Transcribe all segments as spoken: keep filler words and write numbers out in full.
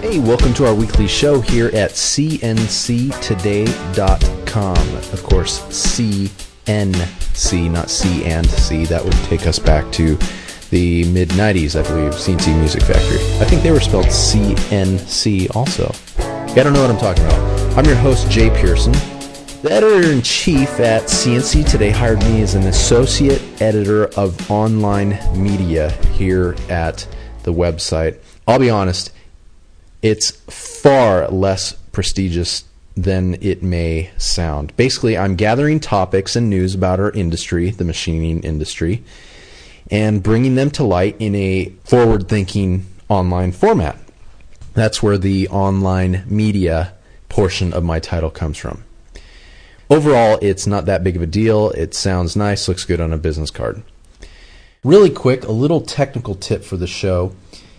Hey, welcome to our weekly show here at C N C today dot com. Of course, C N C, not C and C. That would take us back to the mid nineties, I believe, C N C Music Factory. I think they were spelled C N C also. I don't know what I'm talking about. I'm your host, Jay Pearson. The editor-in-chief at C N C Today hired me as an associate editor of online media here at the website. I'll be honest, it's far less prestigious than it may sound. Basically, I'm gathering topics and news about our industry, the machining industry, and bringing them to light in a forward-thinking online format. That's where the online media portion of my title comes from. Overall, it's not that big of a deal. It sounds nice, looks good on a business card. Really quick, a little technical tip for the show.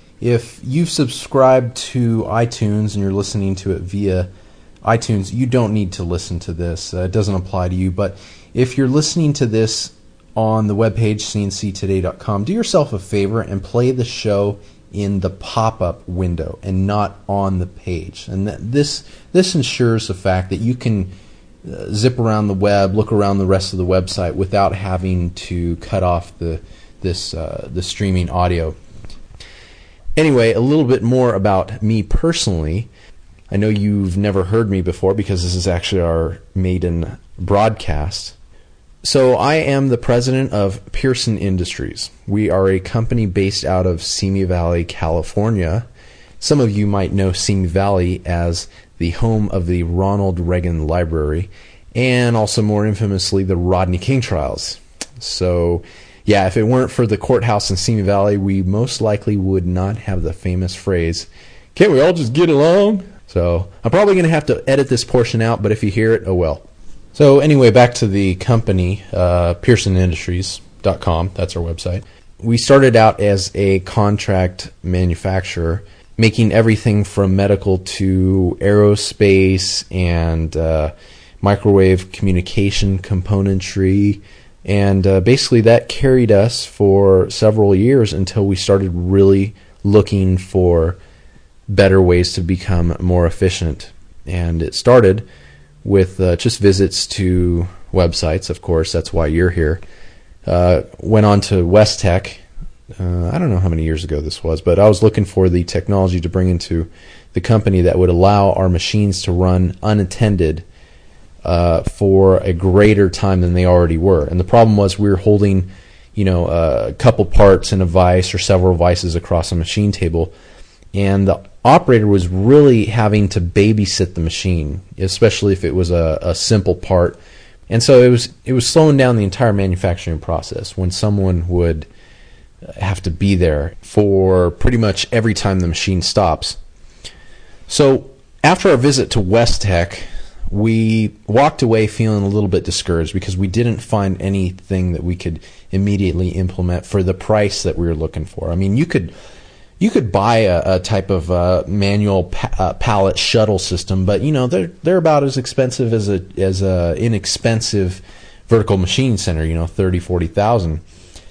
If you've subscribed to iTunes and you're listening to it via iTunes, you don't need to listen to this. Uh, it doesn't apply to you. But if you're listening to this on the webpage, C N C today dot com, do yourself a favor and play the show in the pop-up window and not on the page. And th- this this ensures the fact that you can uh, zip around the web, look around the rest of the website without having to cut off the this uh, the streaming audio. Anyway, a little bit more about me personally. I know you've never heard me before because this is actually our maiden broadcast. So I am the president of Pearson Industries. We are a company based out of Simi Valley, California. Some of you might know Simi Valley as the home of the Ronald Reagan Library and also more infamously the Rodney King trials. So yeah, if it weren't for the courthouse in Simi Valley, we most likely would not have the famous phrase, "Can't we all just get along?" So I'm probably going to have to edit this portion out, but if you hear it, oh well. So anyway, back to the company, uh, Pearson Industries dot com. That's our website. We started out as a contract manufacturer, making everything from medical to aerospace and uh, microwave communication componentry. And uh, basically that carried us for several years until we started really looking for better ways to become more efficient. And it started with uh, just visits to websites, of course, that's why you're here. Uh, went on to Westech, uh, I don't know how many years ago this was, but I was looking for the technology to bring into the company that would allow our machines to run unattended Uh, for a greater time than they already were. And the problem was we were holding, you know, a couple parts in a vise or several vices across a machine table, and the operator was really having to babysit the machine, especially if it was a, a simple part. And so it was it was slowing down the entire manufacturing process when someone would have to be there for pretty much every time the machine stops. So after our visit to Westech, we walked away feeling a little bit discouraged because we didn't find anything that we could immediately implement for the price that we were looking for. I mean, you could you could buy a, a type of uh, manual pa- uh, pallet shuttle system, but you know they're they're about as expensive as a as a inexpensive vertical machine center. You know, thirty, forty thousand.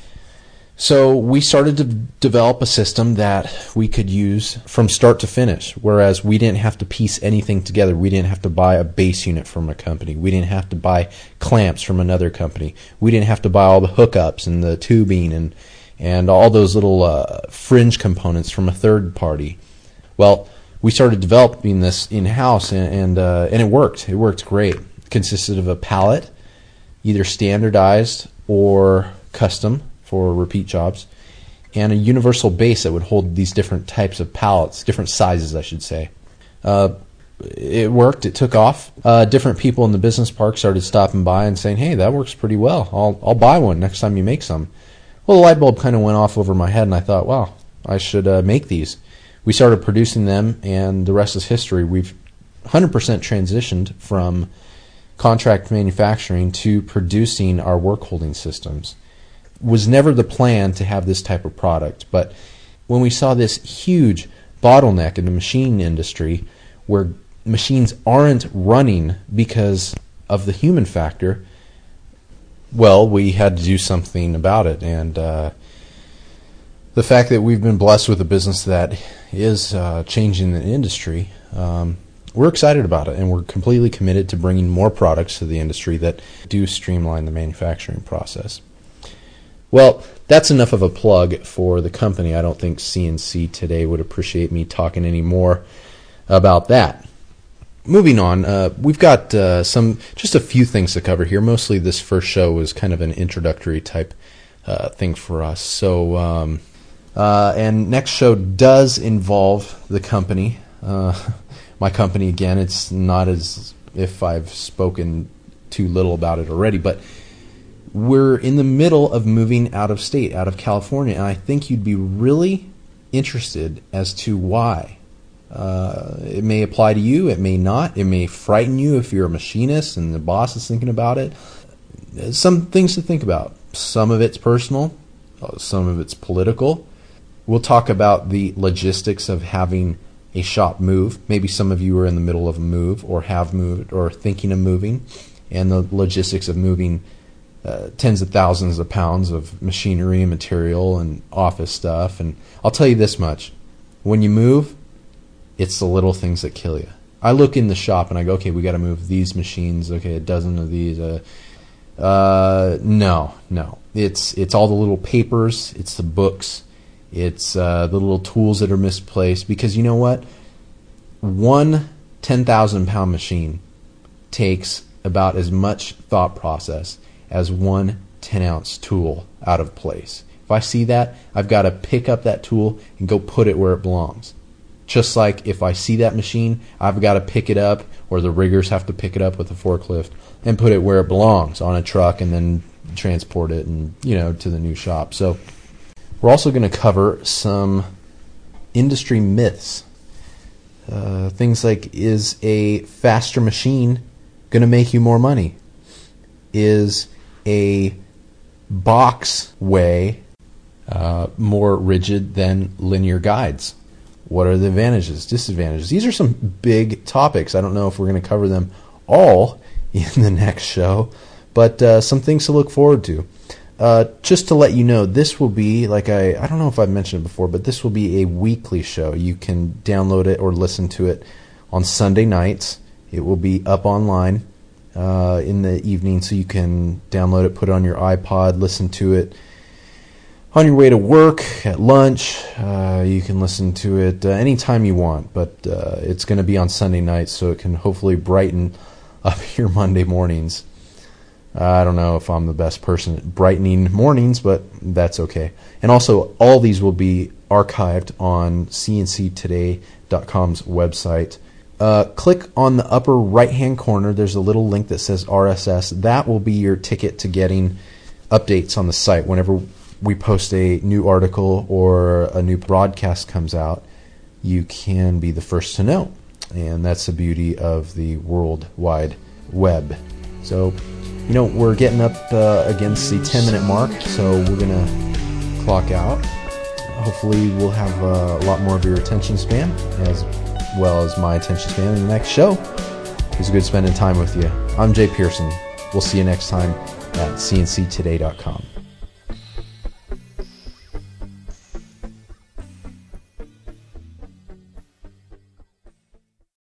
So we started to develop a system that we could use from start to finish, whereas we didn't have to piece anything together. We didn't have to buy a base unit from a company. We didn't have to buy clamps from another company. We didn't have to buy all the hookups and the tubing and and all those little uh, fringe components from a third party. Well, we started developing this in-house, and and, uh, and it worked. It worked great. It consisted of a pallet, either standardized or custom for repeat jobs, and a universal base that would hold these different types of pallets, different sizes, I should say. Uh, it worked. It took off. Uh, different people in the business park started stopping by and saying, "Hey, that works pretty well. I'll I'll buy one next time you make some." Well, the light bulb kind of went off over my head, and I thought, wow, I should uh, make these. We started producing them, and the rest is history. We've one hundred percent transitioned from contract manufacturing to producing our work holding systems. Was never the plan to have this type of product, but when we saw this huge bottleneck in the machine industry where machines aren't running because of the human factor, well, we had to do something about it. And uh, the fact that we've been blessed with a business that is uh, changing the industry, um, we're excited about it, and we're completely committed to bringing more products to the industry that do streamline the manufacturing process. Well, that's enough of a plug for the company. I don't think C N C Today would appreciate me talking any more about that. Moving on, uh, we've got uh, some just a few things to cover here. Mostly this first show was kind of an introductory type uh, thing for us. So, um, uh, and next show does involve the company. Uh, my company, again, it's not as if I've spoken too little about it already, but we're in the middle of moving out of state, out of California, and I think you'd be really interested as to why. Uh, it may apply to you, it may not. It may frighten you if you're a machinist and the boss is thinking about it. Some things to think about. Some of it's personal, some of it's political. We'll talk about the logistics of having a shop move. Maybe some of you are in the middle of a move or have moved or thinking of moving, and the logistics of moving Uh, tens of thousands of pounds of machinery and material and office stuff. And I'll tell you this much. When you move, it's the little things that kill you. I look in the shop and I go, okay, we got to move these machines. Okay, a dozen of these. Uh, uh, no, no. It's it's all the little papers. It's the books. It's uh, the little tools that are misplaced. Because you know what? One ten thousand pound machine takes about as much thought process as one ten ounce tool out of place. If I see that, I've got to pick up that tool and go put it where it belongs. Just like if I see that machine, I've got to pick it up, or the riggers have to pick it up with a forklift and put it where it belongs on a truck and then transport it and, you know, to the new shop. So we're also going to cover some industry myths. Uh, things like, is a faster machine going to make you more money? Is a box way uh, more rigid than linear guides? What are the advantages, disadvantages? These are some big topics. I don't know if we're going to cover them all in the next show, but uh, some things to look forward to. Uh, just to let you know, this will be, like I, I don't know if I've mentioned it before, but this will be a weekly show. You can download it or listen to it on Sunday nights. It will be up online Uh, in the evening, so you can download it, put it on your iPod, listen to it on your way to work, at lunch. Uh, you can listen to it uh, anytime you want, but uh, it's going to be on Sunday nights, so it can hopefully brighten up your Monday mornings. Uh, I don't know if I'm the best person at brightening mornings, but that's okay. And also, all these will be archived on C N C today dot com's website. Uh, click on the upper right-hand corner. There's a little link that says R S S. That will be your ticket to getting updates on the site. Whenever we post a new article or a new broadcast comes out, you can be the first to know. And that's the beauty of the World Wide Web. So, you know, we're getting up uh, against the ten-minute mark, so we're going to clock out. Hopefully we'll have uh, a lot more of your attention span, as well as my attention span in the next show. It was good spending time with you. I'm Jay Pearson. We'll see you next time at C N C today dot com.